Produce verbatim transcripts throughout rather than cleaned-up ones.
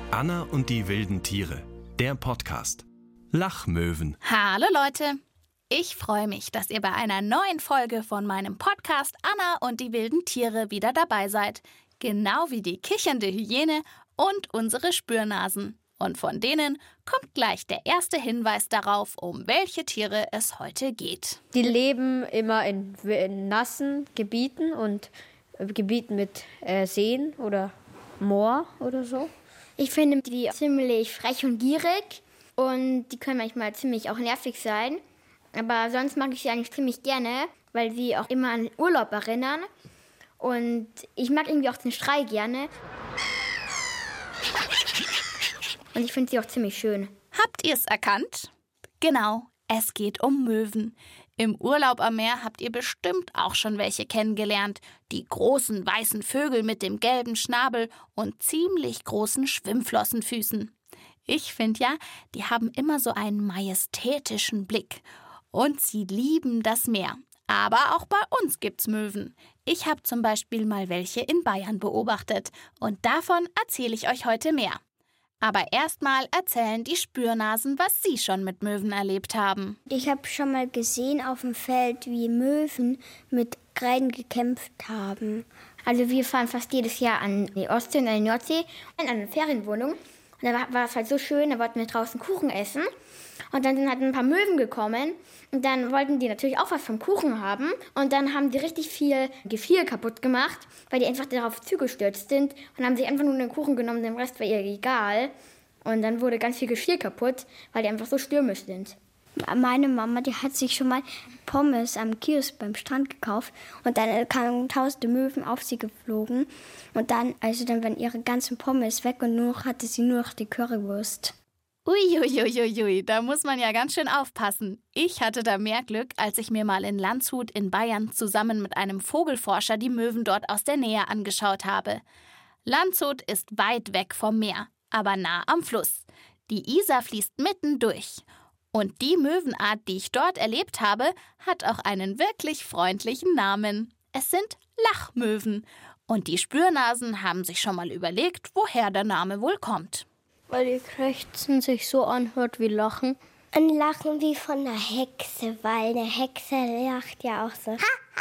Anna und die wilden Tiere, der Podcast. Lachmöwen. Hallo Leute, ich freue mich, dass ihr bei einer neuen Folge von meinem Podcast Anna und die wilden Tiere wieder dabei seid. Genau wie die kichernde Hyäne und unsere Spürnasen. Und von denen kommt gleich der erste Hinweis darauf, um welche Tiere es heute geht. Die leben immer in, in nassen Gebieten und Gebieten mit äh, Seen oder Moor oder so. Ich finde die ziemlich frech und gierig und die können manchmal ziemlich auch nervig sein. Aber sonst mag ich sie eigentlich ziemlich gerne, weil sie auch immer an Urlaub erinnern. Und ich mag irgendwie auch den Schrei gerne. Und ich finde sie auch ziemlich schön. Habt ihr es erkannt? Genau, es geht um Möwen. Im Urlaub am Meer habt ihr bestimmt auch schon welche kennengelernt. Die großen weißen Vögel mit dem gelben Schnabel und ziemlich großen Schwimmflossenfüßen. Ich finde ja, die haben immer so einen majestätischen Blick. Und sie lieben das Meer. Aber auch bei uns gibt's Möwen. Ich habe zum Beispiel mal welche in Bayern beobachtet. Und davon erzähle ich euch heute mehr. Aber erstmal erzählen die Spürnasen, was sie schon mit Möwen erlebt haben. Ich habe schon mal gesehen auf dem Feld, wie Möwen mit Krähen gekämpft haben. Also wir fahren fast jedes Jahr an die Ostsee und an die Nordsee in eine Ferienwohnung. Und da war, war es halt so schön, da wollten wir draußen Kuchen essen. Und dann sind halt ein paar Möwen gekommen und dann wollten die natürlich auch was vom Kuchen haben. Und dann haben die richtig viel Gefiel kaputt gemacht, weil die einfach darauf zugestürzt sind und haben sich einfach nur den Kuchen genommen, dem Rest war ihr egal. Und dann wurde ganz viel Gefiel kaputt, weil die einfach so stürmisch sind. Meine Mama, die hat sich schon mal Pommes am Kiosk beim Strand gekauft und dann kamen tausende Möwen auf sie geflogen. Und dann, also dann waren ihre ganzen Pommes weg und nur noch hatte sie nur noch die Currywurst. Uiuiuiui, da muss man ja ganz schön aufpassen. Ich hatte da mehr Glück, als ich mir mal in Landshut in Bayern zusammen mit einem Vogelforscher die Möwen dort aus der Nähe angeschaut habe. Landshut ist weit weg vom Meer, aber nah am Fluss. Die Isar fließt mitten durch. Und die Möwenart, die ich dort erlebt habe, hat auch einen wirklich freundlichen Namen. Es sind Lachmöwen. Und die Spürnasen haben sich schon mal überlegt, woher der Name wohl kommt. Weil ihr Krächzen sich so anhört wie Lachen. Ein Lachen wie von einer Hexe, weil eine Hexe lacht ja auch so.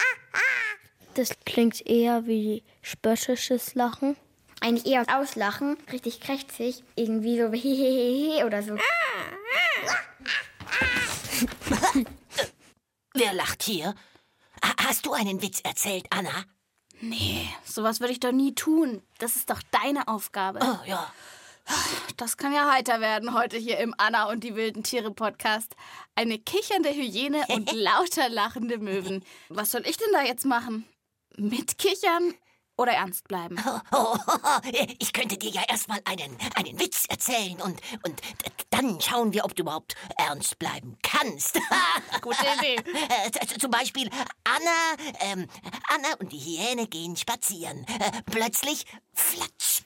Das klingt eher wie spöttisches Lachen. Eigentlich eher Auslachen, richtig krächzig. Irgendwie so hehehehe oder so. Wer lacht hier? Hast du einen Witz erzählt, Anna? Nee, sowas würde ich doch nie tun. Das ist doch deine Aufgabe. Oh, ja. Das kann ja heiter werden heute hier im Anna und die wilden Tiere Podcast. Eine kichernde Hyäne und lauter lachende Möwen. Was soll ich denn da jetzt machen? Mitkichern oder ernst bleiben? Oh, oh, oh, ich könnte dir ja erstmal einen, einen Witz erzählen und, und dann schauen wir, ob du überhaupt ernst bleiben kannst. Gute Idee. Äh, zum Beispiel Anna, ähm, Anna und die Hyäne gehen spazieren. Äh, plötzlich, flatsch.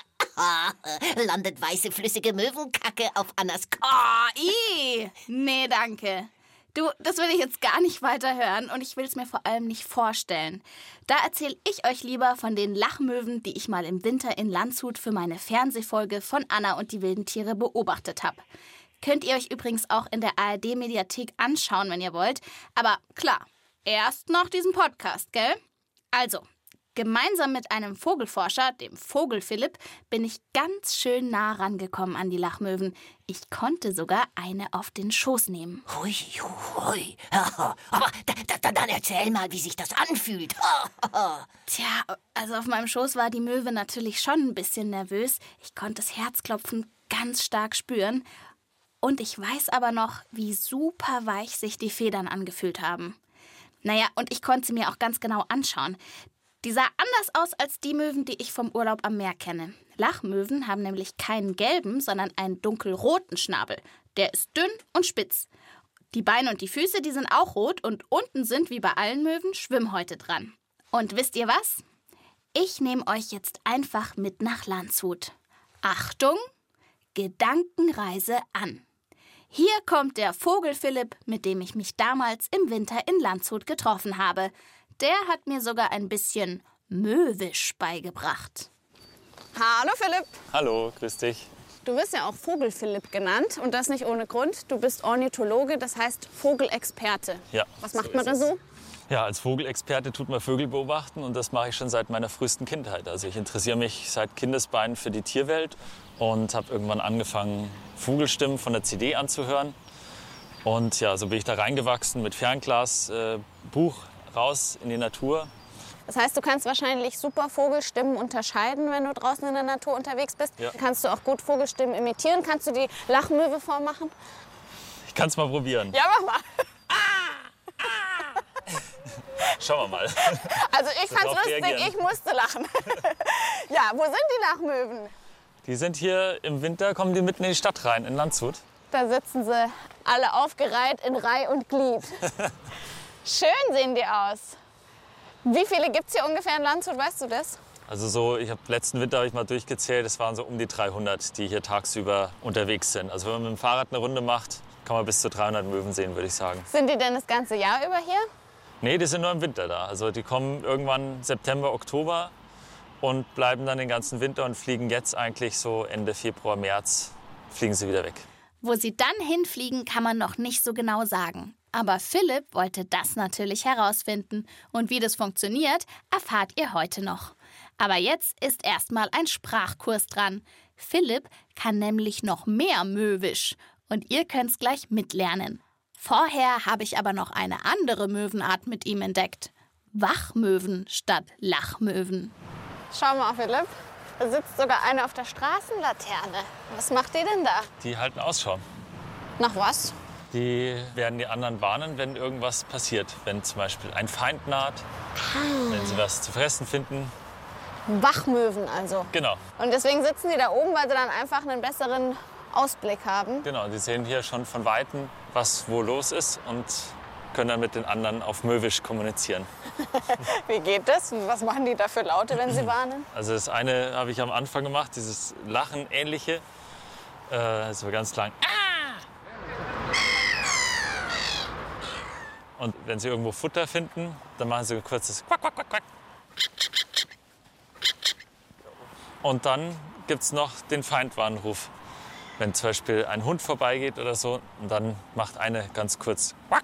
Landet weiße, flüssige Möwenkacke auf Annas Kopf. Oh, ii. Nee, danke. Du, das will ich jetzt gar nicht weiter hören und ich will es mir vor allem nicht vorstellen. Da erzähle ich euch lieber von den Lachmöwen, die ich mal im Winter in Landshut für meine Fernsehfolge von Anna und die wilden Tiere beobachtet habe. Könnt ihr euch übrigens auch in der A R D-Mediathek anschauen, wenn ihr wollt. Aber klar, erst nach diesem Podcast, gell? Also, gemeinsam mit einem Vogelforscher, dem Vogel Philipp, bin ich ganz schön nah rangekommen an die Lachmöwen. Ich konnte sogar eine auf den Schoß nehmen. Hui, hui. Aber da, da, dann erzähl mal, wie sich das anfühlt. Tja, also auf meinem Schoß war die Möwe natürlich schon ein bisschen nervös. Ich konnte das Herzklopfen ganz stark spüren. Und ich weiß aber noch, wie super weich sich die Federn angefühlt haben. Naja, und ich konnte sie mir auch ganz genau anschauen. Die sah anders aus als die Möwen, die ich vom Urlaub am Meer kenne. Lachmöwen haben nämlich keinen gelben, sondern einen dunkelroten Schnabel. Der ist dünn und spitz. Die Beine und die Füße, die sind auch rot und unten sind, wie bei allen Möwen, Schwimmhäute dran. Und wisst ihr was? Ich nehme euch jetzt einfach mit nach Landshut. Achtung, Gedankenreise an. Hier kommt der Vogel Philipp, mit dem ich mich damals im Winter in Landshut getroffen habe. Der hat mir sogar ein bisschen Möwisch beigebracht. Hallo Philipp. Hallo, grüß dich. Du wirst ja auch Vogel-Philipp genannt und das nicht ohne Grund. Du bist Ornithologe, das heißt Vogelexperte. Ja. Was macht man da so? Ja, als Vogelexperte tut man Vögel beobachten und das mache ich schon seit meiner frühesten Kindheit. Also ich interessiere mich seit Kindesbeinen für die Tierwelt und habe irgendwann angefangen, Vogelstimmen von der C D anzuhören. Und ja, so bin ich da reingewachsen mit Fernglas, äh, Buch raus in die Natur. Das heißt, du kannst wahrscheinlich super Vogelstimmen unterscheiden, wenn du draußen in der Natur unterwegs bist. Ja. Kannst du auch gut Vogelstimmen imitieren? Kannst du die Lachmöwe vormachen? Ich kann es mal probieren. Ja, mach mal. Schauen wir mal. Also ich fand's lustig, reagieren. ich musste lachen. Ja, wo sind die Lachmöwen? Die sind hier im Winter, kommen die mitten in die Stadt rein, in Landshut. Da sitzen sie alle aufgereiht in Reih und Glied. Schön sehen die aus. Wie viele gibt es hier ungefähr in Landshut, weißt du das? Also so, ich habe letzten Winter habe ich mal durchgezählt, es waren so um die dreihundert, die hier tagsüber unterwegs sind. Also wenn man mit dem Fahrrad eine Runde macht, kann man bis zu dreihundert Möwen sehen, würde ich sagen. Sind die denn das ganze Jahr über hier? Nee, die sind nur im Winter da. Also die kommen irgendwann September, Oktober und bleiben dann den ganzen Winter und fliegen jetzt eigentlich so Ende Februar, März, fliegen sie wieder weg. Wo sie dann hinfliegen, kann man noch nicht so genau sagen. Aber Philipp wollte das natürlich herausfinden. Und wie das funktioniert, erfahrt ihr heute noch. Aber jetzt ist erstmal ein Sprachkurs dran. Philipp kann nämlich noch mehr Möwisch. Und ihr könnt's gleich mitlernen. Vorher habe ich aber noch eine andere Möwenart mit ihm entdeckt. Wachmöwen statt Lachmöwen. Schau mal, Philipp. Da sitzt sogar eine auf der Straßenlaterne. Was macht die denn da? Die halten Ausschau. Nach was? Die werden die anderen warnen, wenn irgendwas passiert. Wenn zum Beispiel ein Feind naht, wenn sie was zu fressen finden. Wachmöwen also. Genau, Und deswegen sitzen die da oben, weil sie dann einfach einen besseren Ausblick haben. genau. Die sehen hier schon von Weitem, was wo los ist und können dann mit den anderen auf Möwisch kommunizieren. Wie geht das? Und was machen die da für Laute, wenn sie warnen? Also das eine habe ich am Anfang gemacht, dieses Lachen-ähnliche. Äh, so ganz lang. Und wenn sie irgendwo Futter finden, dann machen sie ein kurzes Quack, Quack, Quack, Quack. Und dann gibt es noch den Feindwarnruf. Wenn zum Beispiel ein Hund vorbeigeht oder so, und dann macht eine ganz kurz Quack.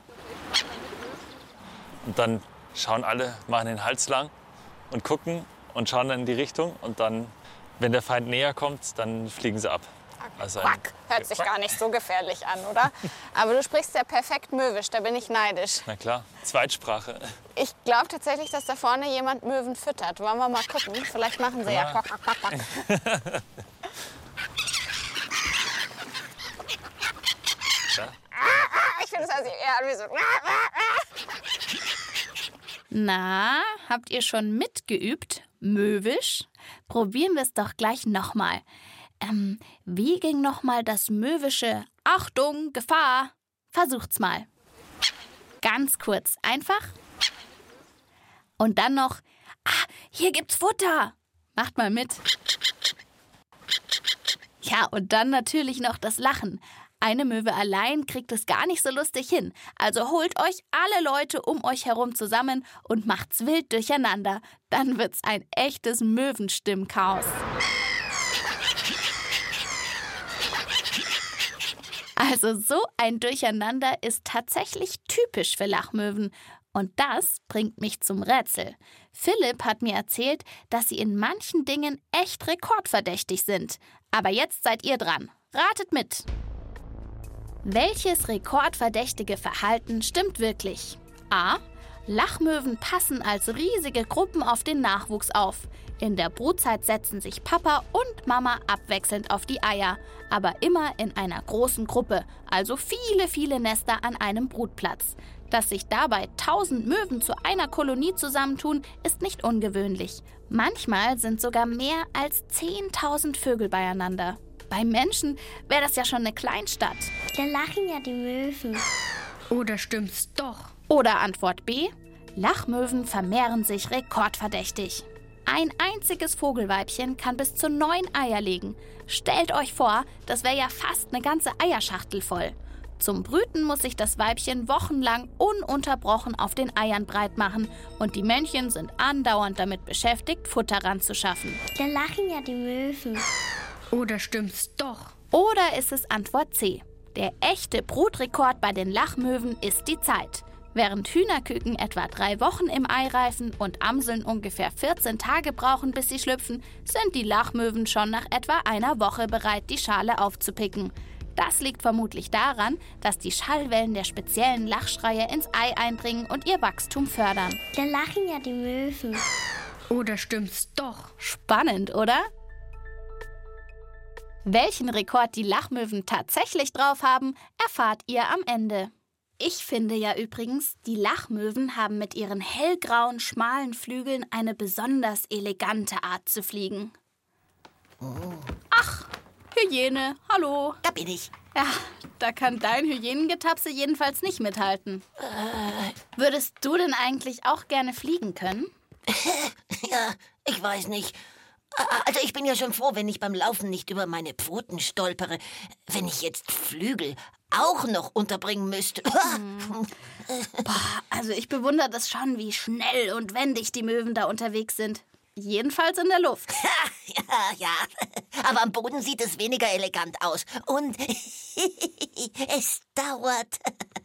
Und dann schauen alle, machen den Hals lang und gucken und schauen dann in die Richtung. Und dann, wenn der Feind näher kommt, dann fliegen sie ab. Also ein Quack. Hört sich gar nicht so gefährlich an, oder? Aber du sprichst ja perfekt Möwisch, da bin ich neidisch. Na klar, Zweitsprache. Ich glaube tatsächlich, dass da vorne jemand Möwen füttert. Wollen wir mal gucken? Vielleicht machen sie ja, Ja. Quack, Quack, Quack, Quack. Ja. Ich finde, das hört sich eher an wie so... Na, habt ihr schon mitgeübt? Möwisch? Probieren wir es doch gleich nochmal. Ähm, wie ging nochmal das möwische Achtung, Gefahr? Versucht's mal. Ganz kurz, einfach. Und dann noch, ah, hier gibt's Futter. Macht mal mit. Ja, und dann natürlich noch das Lachen. Eine Möwe allein kriegt es gar nicht so lustig hin. Also holt euch alle Leute um euch herum zusammen und macht's wild durcheinander. Dann wird's ein echtes Möwenstimmchaos. Also so ein Durcheinander ist tatsächlich typisch für Lachmöwen. Und das bringt mich zum Rätsel. Philipp hat mir erzählt, dass sie in manchen Dingen echt rekordverdächtig sind. Aber jetzt seid ihr dran. Ratet mit. Welches rekordverdächtige Verhalten stimmt wirklich? A. Lachmöwen passen als riesige Gruppen auf den Nachwuchs auf. In der Brutzeit setzen sich Papa und Mama abwechselnd auf die Eier, aber immer in einer großen Gruppe, also viele, viele Nester an einem Brutplatz. Dass sich dabei tausend Möwen zu einer Kolonie zusammentun, ist nicht ungewöhnlich. Manchmal sind sogar mehr als zehntausend Vögel beieinander. Bei Menschen wäre das ja schon eine Kleinstadt. Da lachen ja die Möwen. Oder stimmt's doch? Oder Antwort B. Lachmöwen vermehren sich rekordverdächtig. Ein einziges Vogelweibchen kann bis zu neun Eier legen. Stellt euch vor, das wäre ja fast eine ganze Eierschachtel voll. Zum Brüten muss sich das Weibchen wochenlang ununterbrochen auf den Eiern breit machen und die Männchen sind andauernd damit beschäftigt, Futter ranzuschaffen. Da lachen ja die Möwen. Oder stimmt's doch? Oder ist es Antwort C? Der echte Brutrekord bei den Lachmöwen ist die Zeit. Während Hühnerküken etwa drei Wochen im Ei reifen und Amseln ungefähr vierzehn Tage brauchen, bis sie schlüpfen, sind die Lachmöwen schon nach etwa einer Woche bereit, die Schale aufzupicken. Das liegt vermutlich daran, dass die Schallwellen der speziellen Lachschreie ins Ei eindringen und ihr Wachstum fördern. Da lachen ja die Möwen. Oder stimmt's doch? Spannend, oder? Welchen Rekord die Lachmöwen tatsächlich drauf haben, erfahrt ihr am Ende. Ich finde ja übrigens, die Lachmöwen haben mit ihren hellgrauen, schmalen Flügeln eine besonders elegante Art zu fliegen. Oh. Ach, Hyäne, hallo. Da bin ich. Ja, da kann dein Hyänengetapse jedenfalls nicht mithalten. Äh. Würdest du denn eigentlich auch gerne fliegen können? Ja, ich weiß nicht. Also ich bin ja schon froh, wenn ich beim Laufen nicht über meine Pfoten stolpere. Wenn ich jetzt Flügel auch noch unterbringen müsste. Hm. Boah, also ich bewundere das schon, wie schnell und wendig die Möwen da unterwegs sind. Jedenfalls in der Luft. Ja, ja. Aber am Boden sieht es weniger elegant aus. Und es dauert.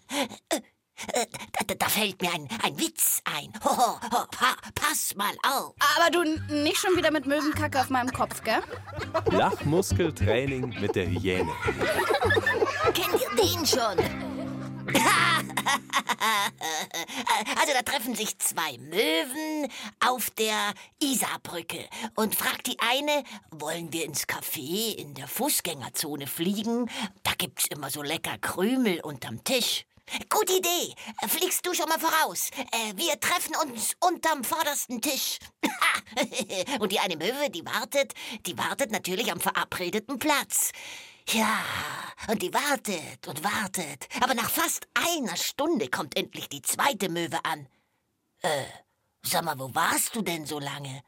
Da, da fällt mir ein, ein Witz ein. Ho, ho, ho, pa, pass mal auf. Aber du nicht schon wieder mit Möwenkacke auf meinem Kopf, gell? Lachmuskeltraining mit der Hyäne. Kennt ihr den schon? Also da treffen sich zwei Möwen auf der Isarbrücke und fragt die eine, wollen wir ins Café in der Fußgängerzone fliegen? Da gibt's immer so lecker Krümel unterm Tisch. Gute Idee. Fliegst du schon mal voraus? Äh, wir treffen uns unterm vordersten Tisch. Und die eine Möwe, die wartet, die wartet natürlich am verabredeten Platz. Ja, und die wartet und wartet. Aber nach fast einer Stunde kommt endlich die zweite Möwe an. Äh, sag mal, wo warst du denn so lange?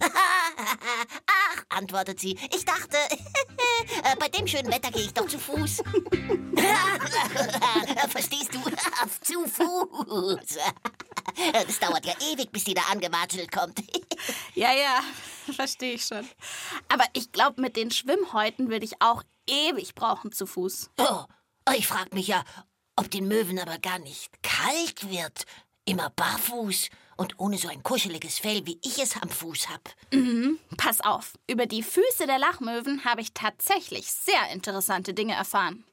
Ach, antwortet sie, ich dachte, bei dem schönen Wetter gehe ich doch zu Fuß. Verstehst du? Zu Fuß. Das dauert ja ewig, bis die da angewatschelt kommt. Ja, ja, verstehe ich schon. Aber ich glaube, mit den Schwimmhäuten würde ich auch ewig brauchen zu Fuß. Oh, ich frage mich ja, ob den Möwen aber gar nicht kalt wird. Immer barfuß und ohne so ein kuscheliges Fell, wie ich es am Fuß hab. Mhm. Pass auf, über die Füße der Lachmöwen habe ich tatsächlich sehr interessante Dinge erfahren.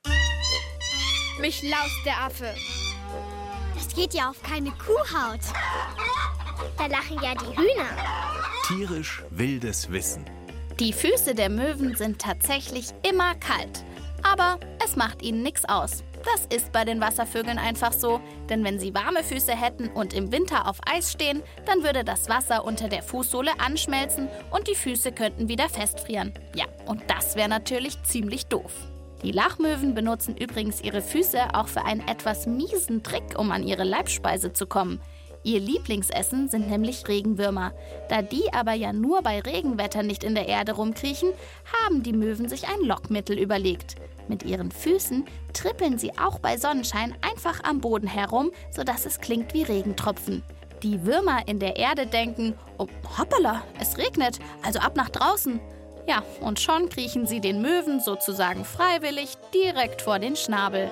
Mich laust der Affe. Das geht ja auf keine Kuhhaut. Da lachen ja die Hühner. Tierisch wildes Wissen. Die Füße der Möwen sind tatsächlich immer kalt. Aber es macht ihnen nichts aus. Das ist bei den Wasservögeln einfach so, denn wenn sie warme Füße hätten und im Winter auf Eis stehen, dann würde das Wasser unter der Fußsohle anschmelzen und die Füße könnten wieder festfrieren. Ja, und das wäre natürlich ziemlich doof. Die Lachmöwen benutzen übrigens ihre Füße auch für einen etwas miesen Trick, um an ihre Leibspeise zu kommen. Ihr Lieblingsessen sind nämlich Regenwürmer. Da die aber ja nur bei Regenwetter nicht in der Erde rumkriechen, haben die Möwen sich ein Lockmittel überlegt. Mit ihren Füßen trippeln sie auch bei Sonnenschein einfach am Boden herum, sodass es klingt wie Regentropfen. Die Würmer in der Erde denken, oh, hoppala, es regnet, also ab nach draußen. Ja, und schon kriechen sie den Möwen sozusagen freiwillig direkt vor den Schnabel.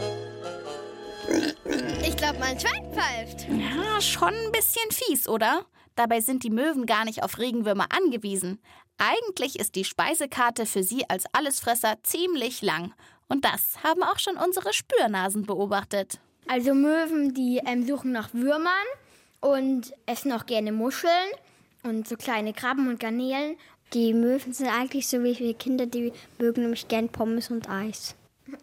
Ich glaube, mein Schwein pfeift. Ja, schon ein bisschen fies, oder? Dabei sind die Möwen gar nicht auf Regenwürmer angewiesen. Eigentlich ist die Speisekarte für sie als Allesfresser ziemlich lang. Und das haben auch schon unsere Spürnasen beobachtet. Also Möwen, die ähm, suchen nach Würmern und essen auch gerne Muscheln und so kleine Krabben und Garnelen. Die Möwen sind eigentlich so wie wir Kinder, die mögen nämlich gern Pommes und Eis.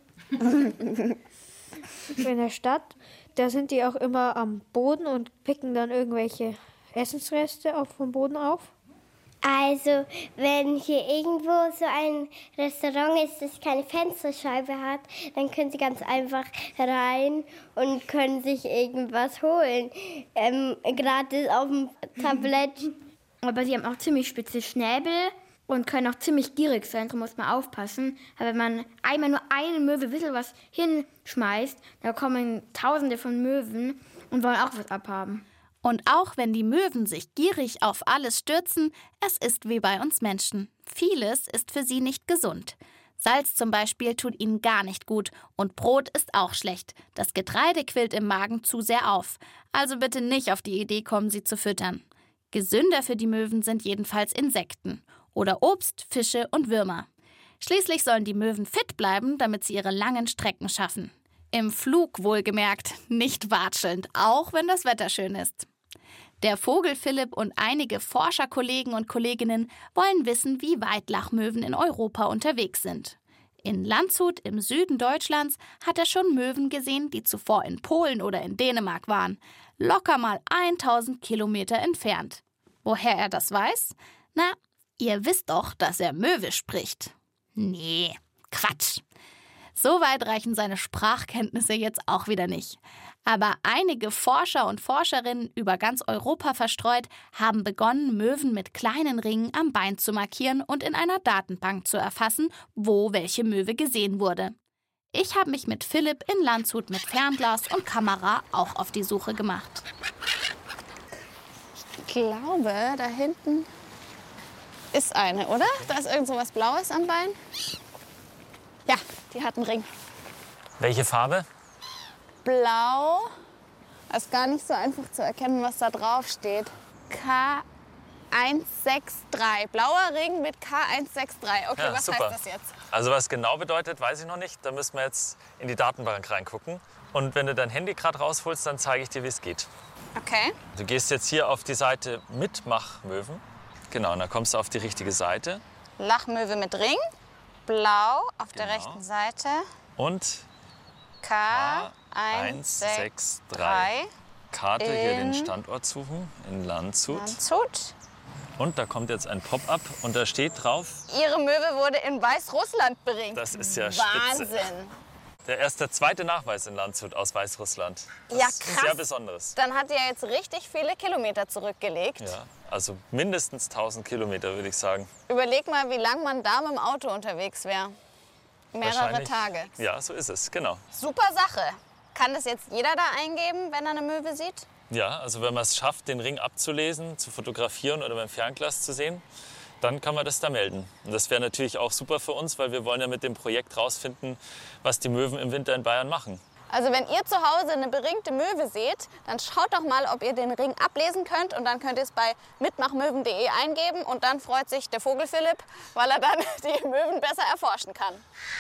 In der Stadt, da sind die auch immer am Boden und picken dann irgendwelche Essensreste auf vom Boden auf. Also, wenn hier irgendwo so ein Restaurant ist, das keine Fensterscheibe hat, dann können Sie ganz einfach rein und können sich irgendwas holen. Ähm, gratis auf dem Tablett. Aber sie haben auch ziemlich spitze Schnäbel und können auch ziemlich gierig sein, darum muss man aufpassen. Aber wenn man einmal nur eine Möwe ein bisschen was hinschmeißt, dann kommen tausende von Möwen und wollen auch was abhaben. Und auch wenn die Möwen sich gierig auf alles stürzen, es ist wie bei uns Menschen. Vieles ist für sie nicht gesund. Salz zum Beispiel tut ihnen gar nicht gut und Brot ist auch schlecht. Das Getreide quillt im Magen zu sehr auf. Also bitte nicht auf die Idee kommen, sie zu füttern. Gesünder für die Möwen sind jedenfalls Insekten oder Obst, Fische und Würmer. Schließlich sollen die Möwen fit bleiben, damit sie ihre langen Strecken schaffen. Im Flug wohlgemerkt, nicht watschelnd, auch wenn das Wetter schön ist. Der Vogel Philipp und einige Forscherkollegen und Kolleginnen wollen wissen, wie weit Lachmöwen in Europa unterwegs sind. In Landshut im Süden Deutschlands hat er schon Möwen gesehen, die zuvor in Polen oder in Dänemark waren. Locker mal tausend Kilometer entfernt. Woher er das weiß? Na, ihr wisst doch, dass er Möwe spricht. Nee, Quatsch. So weit reichen seine Sprachkenntnisse jetzt auch wieder nicht. Aber einige Forscher und Forscherinnen über ganz Europa verstreut haben begonnen, Möwen mit kleinen Ringen am Bein zu markieren und in einer Datenbank zu erfassen, wo welche Möwe gesehen wurde. Ich habe mich mit Philipp in Landshut mit Fernglas und Kamera auch auf die Suche gemacht. Ich glaube, da hinten ist eine, oder? Da ist irgend so was Blaues am Bein. Ja, die hat einen Ring. Welche Farbe? Blau. Das ist gar nicht so einfach zu erkennen, was da drauf steht. K eins sechs drei. Blauer Ring mit K eins sechs drei. Okay, Ja, was super. heißt das jetzt? Also was genau bedeutet, weiß ich noch nicht. Da müssen wir jetzt in die Datenbank reingucken. Und wenn du dein Handy gerade rausholst, dann zeige ich dir, wie es geht. Okay. Du gehst jetzt hier auf die Seite Mitmachmöwen. Genau, und dann kommst du auf die richtige Seite. Lachmöwe mit Ring. Blau auf der Genau. rechten Seite. Und K eins sechs drei. drei. Karte, hier in den Standort suchen, in Landshut. Landshut. Und da kommt jetzt ein Pop-up und da steht drauf, Ihre Möwe wurde in Weißrussland beringt. das ist ja spitze. Wahnsinn. Der erst der zweite Nachweis in Landshut aus Weißrussland. Das Ja, ist krass. sehr Besonderes. Dann hat er jetzt richtig viele Kilometer zurückgelegt. Ja, also mindestens tausend Kilometer, würde ich sagen. Überleg mal, wie lange man da mit dem Auto unterwegs wäre. Mehrere Wahrscheinlich- Tage. Ja, so ist es, genau. Super Sache. Kann das jetzt jeder da eingeben, wenn er eine Möwe sieht? Ja, also wenn man es schafft, den Ring abzulesen, zu fotografieren oder beim Fernglas zu sehen, dann kann man das da melden. Und das wäre natürlich auch super für uns, weil wir wollen ja mit dem Projekt rausfinden, was die Möwen im Winter in Bayern machen. Also wenn ihr zu Hause eine beringte Möwe seht, dann schaut doch mal, ob ihr den Ring ablesen könnt. Und dann könnt ihr es bei mitmachmöwen punkt de eingeben. Und dann freut sich der Vogel Philipp, weil er dann die Möwen besser erforschen kann.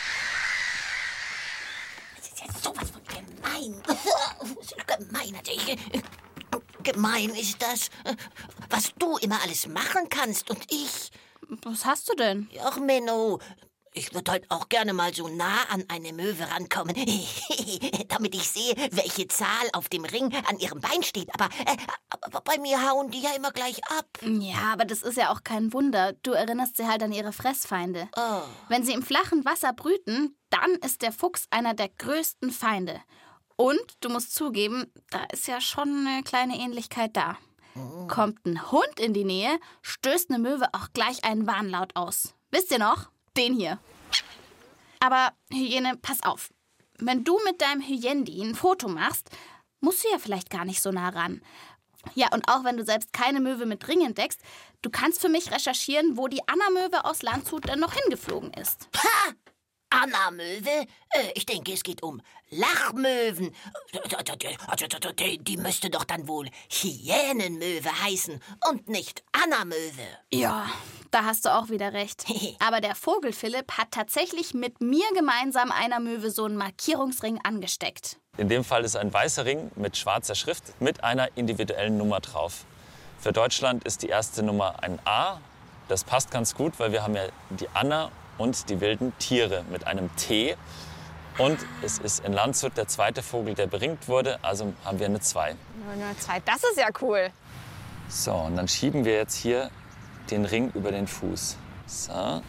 Das ist ja sowas von gemein. Gemein natürlich. Gemein ist das, was du immer alles machen kannst und ich. Was hast du denn? Ach, Menno, ich würde halt auch gerne mal so nah an eine Möwe rankommen, damit ich sehe, welche Zahl auf dem Ring an ihrem Bein steht. Aber, äh, aber bei mir hauen die ja immer gleich ab. Ja, aber das ist ja auch kein Wunder. Du erinnerst sie halt an ihre Fressfeinde. Oh. Wenn sie im flachen Wasser brüten, dann ist der Fuchs einer der größten Feinde. Und du musst zugeben, da ist ja schon eine kleine Ähnlichkeit da. Kommt ein Hund in die Nähe, stößt eine Möwe auch gleich einen Warnlaut aus. Wisst ihr noch? Den hier. Aber Hyäne, pass auf. Wenn du mit deinem Hyendi ein Foto machst, musst du ja vielleicht gar nicht so nah ran. Ja, und auch wenn du selbst keine Möwe mit Ring entdeckst, du kannst für mich recherchieren, wo die Anna-Möwe aus Landshut denn noch hingeflogen ist. Ha! Anna-Möwe? Äh, ich denke, es geht um Lachmöwen. Also, die, die müsste doch dann wohl Hyänenmöwe heißen und nicht Anna-Möwe. Ja, da hast du auch wieder recht. Aber der Vogel Philipp hat tatsächlich mit mir gemeinsam einer Möwe so einen Markierungsring angesteckt. In dem Fall ist ein weißer Ring mit schwarzer Schrift mit einer individuellen Nummer drauf. Für Deutschland ist die erste Nummer ein A. Das passt ganz gut, weil wir haben ja die Anna und die wilden Tiere mit einem T. Und es ist in Landshut der zweite Vogel, der beringt wurde, also haben wir eine zwei. null null zwei, das ist ja cool. So, und dann schieben wir jetzt hier den Ring über den Fuß. So.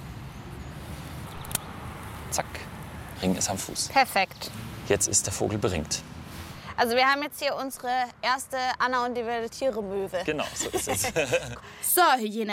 Zack. Ring ist am Fuß. Perfekt. Jetzt ist der Vogel beringt. Also wir haben jetzt hier unsere erste Anna und die wilde Tiere Möwe. Genau, so ist es. So, Hyäne,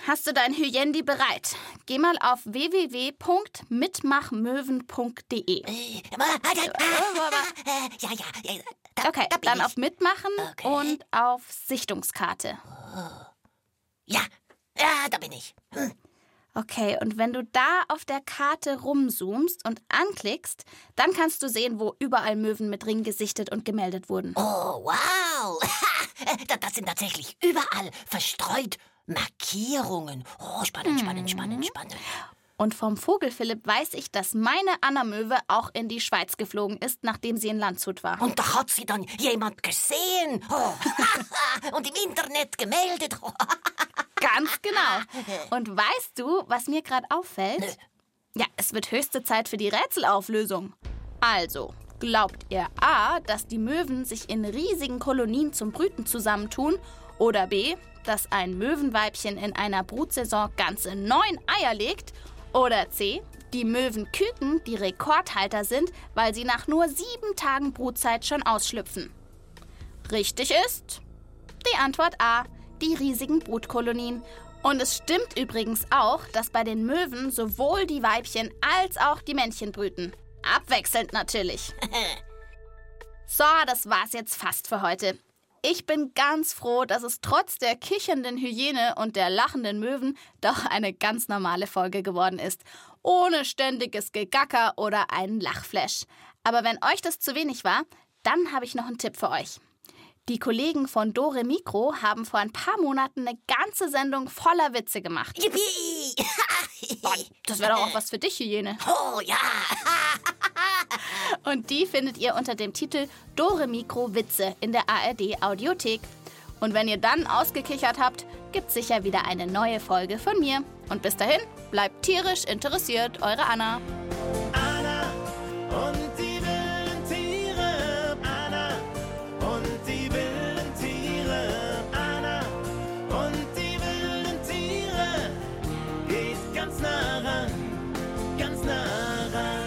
hast du dein Hyendi bereit? Geh mal auf w w w punkt mitmachmöwen punkt d e. Äh, ja, ja, ja. Da, Okay, da bin dann ich. auf Mitmachen Okay. und auf Sichtungskarte. Ja, ja, da bin ich. Hm. Okay, und wenn du da auf der Karte rumzoomst und anklickst, dann kannst du sehen, wo überall Möwen mit Ring gesichtet und gemeldet wurden. Oh, wow. Da- Das sind tatsächlich überall verstreut Markierungen. Oh, spannend, spannend, spannend, spannend. Und vom Vogelphilipp weiß ich, dass meine Anna-Möwe auch in die Schweiz geflogen ist, nachdem sie in Landshut war. Und da hat sie dann jemand gesehen. Oh. Und im Internet gemeldet. Oh. Ganz genau. Und weißt du, was mir gerade auffällt? Nö. Ja, es wird höchste Zeit für die Rätselauflösung. Also, glaubt ihr A, dass die Möwen sich in riesigen Kolonien zum Brüten zusammentun? Oder B, dass ein Möwenweibchen in einer Brutsaison ganze neun Eier legt? Oder C, die Möwenküken die Rekordhalter sind, weil sie nach nur sieben Tagen Brutzeit schon ausschlüpfen? Richtig ist die Antwort A, die riesigen Brutkolonien. Und es stimmt übrigens auch, dass bei den Möwen sowohl die Weibchen als auch die Männchen brüten. Abwechselnd natürlich. So, das war's jetzt fast für heute. Ich bin ganz froh, dass es trotz der kichernden Hyäne und der lachenden Möwen doch eine ganz normale Folge geworden ist. Ohne ständiges Gegacker oder einen Lachflash. Aber wenn euch das zu wenig war, dann habe ich noch einen Tipp für euch. Die Kollegen von Dore Mikro haben vor ein paar Monaten eine ganze Sendung voller Witze gemacht. Yippie! Das wäre doch auch was für dich, Hyäne. Oh, ja. Und die findet ihr unter dem Titel Dore Mikro Witze in der A R D Audiothek. Und wenn ihr dann ausgekichert habt, gibt's sicher wieder eine neue Folge von mir. Und bis dahin, bleibt tierisch interessiert, eure Anna. Anna und die wilden Tiere. Anna und die wilden Tiere. Anna und die wilden Tiere. Geht ganz nah ran, ganz nah ran.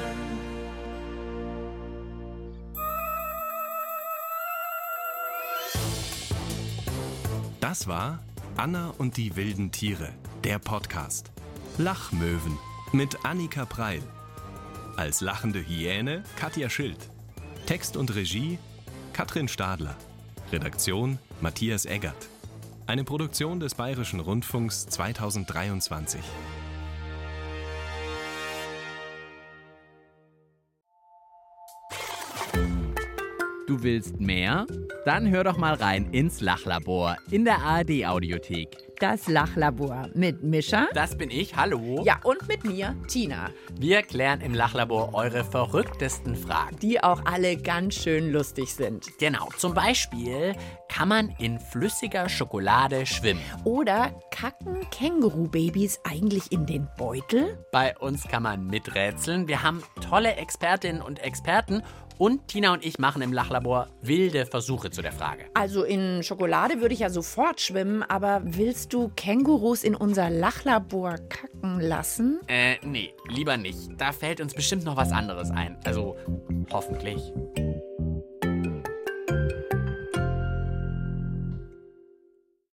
Das war Anna und die wilden Tiere, der Podcast. Lachmöwen mit Annika Preil. Als lachende Hyäne Katja Schild. Text und Regie Katrin Stadler. Redaktion Matthias Eggert. Eine Produktion des Bayerischen Rundfunks zweitausenddreiundzwanzig. Du willst mehr? Dann hör doch mal rein ins Lachlabor in der A R D-Audiothek. Das Lachlabor mit Mischa. Das bin ich, hallo. Ja, und mit mir, Tina. Wir klären im Lachlabor eure verrücktesten Fragen. Die auch alle ganz schön lustig sind. Genau, zum Beispiel, kann man in flüssiger Schokolade schwimmen? Oder kacken Kängurubabys eigentlich in den Beutel? Bei uns kann man miträtseln. Wir haben tolle Expertinnen und Experten. Und Tina und ich machen im Lachlabor wilde Versuche zu der Frage. Also in Schokolade würde ich ja sofort schwimmen, aber willst du Kängurus in unser Lachlabor kacken lassen? Äh, nee, lieber nicht. Da fällt uns bestimmt noch was anderes ein. Also, hoffentlich.